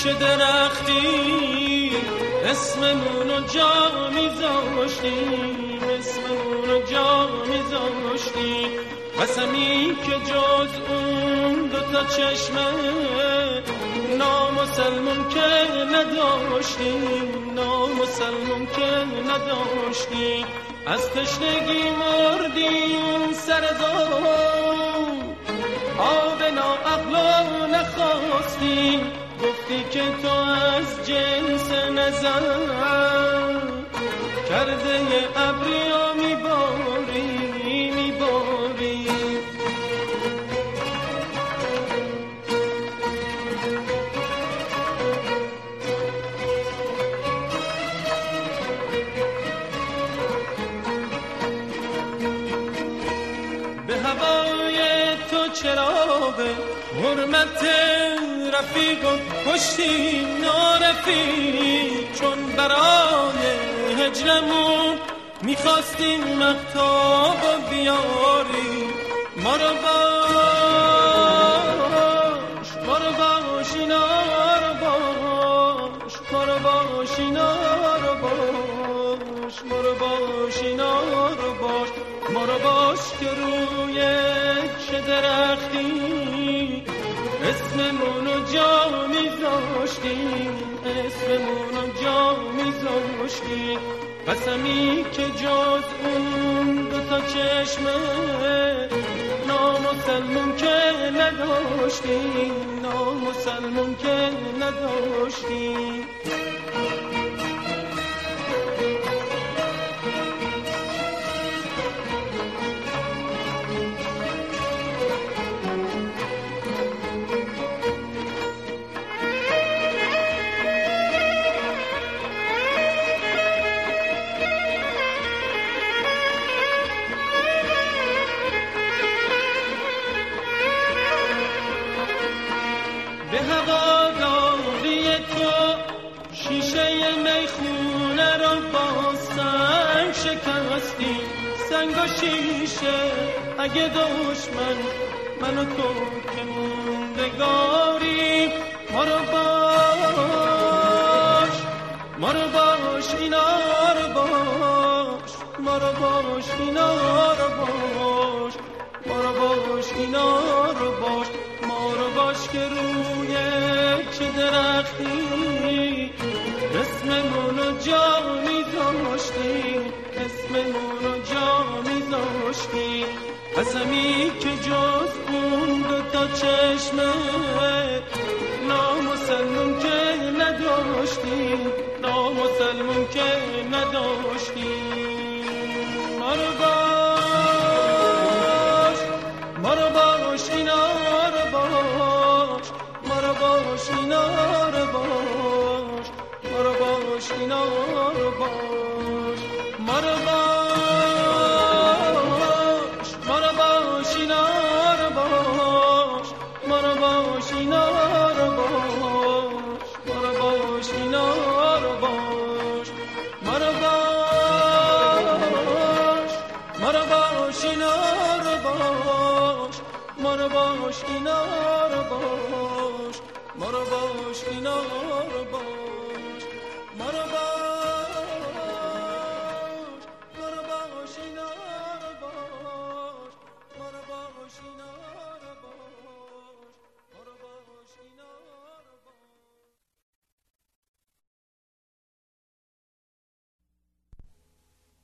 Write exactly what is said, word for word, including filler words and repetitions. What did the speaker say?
چه درختی اسممونو جا میذاشتیم، اسممونو جا میذاشتیم. قسمی که جز اون دوتا چشمه نامسلمون که نداشتیم، نامسلمون که نداشتیم. از تشنگی مردیم سر دار، آب ناعقلا نخواستیم. گفتی که تو از جنس نظر کرده یه ابریا میباری میباری. به هوای تو چراغ حرمت رفیق و پشتی نارفیق، چون برای هجرمون میخواستیم مهتاب و بیاری. ما رو باش ما رو باش اینا رو باش، ما رو باش اینا رو باش، ما رو باش اینا رو باش. ما رو باش که روی چه درختی اسممونو جا میذاشتیم، اسممونو جا میذاشتیم. قسمی که جز اون دوتا چشمه نامسلمون که نداشتیم، نامسلمون که نداشتیم. به هواداری تو شیشه میخونه رو با سنگ شکستیم، سنگ و شیشه. اگه دشمن من و تو که موندگاری، ما رو باش ما رو باش اینا رو باش، ما رو باش اینا رو باش، ما رو باش اینا رو باش. ما رو باش که روی چه درختی اسممونو جا میذاشتیم، اسممونو جا میذاشتیم. قسمی که جز اون دوتا چشمه نامسلمون که نداشتیم، نامسلمون که نداشتیم. ما رو باش ما رو باش اینا رو باش، ما رو باش اینا رو باش، ما رو باش اینا رو باش. ما رو باش ما رو باش اینا رو باش، ما رو باش اینا رو باش، ما رو باش اینا رو باش. ما رو باش ما رو باش اینا رو باش، ما رو باش اینا رو باش، ما رو باش اینا رو باش، ما رو باش.